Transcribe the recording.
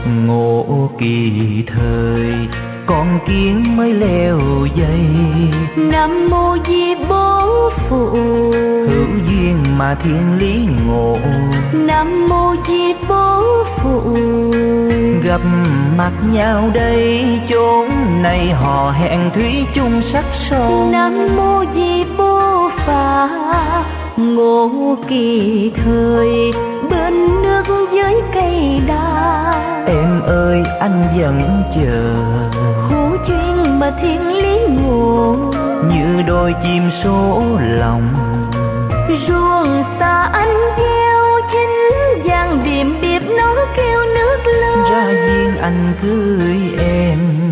ngộ kỳ thời, con kiến mới leo dây. Nam mô Di Bố Phụ, hữu duyên mà thiên lý ngộ. Nam mô Di Bố Phụ, gặp mặt nhau đây chốn này họ hẹn thủy chung sắc son. Nam mô Di Bố Phà, ngộ kỳ thời bên nước với cây đa. Em ơi anh vẫn chờ, hữu duyên mà thiên lý ngộ. như đôi chim số lòng, ruộng xa anh gieo chín vàng điềm điệp nó kêu nước lớn. ra duyên anh cưới em,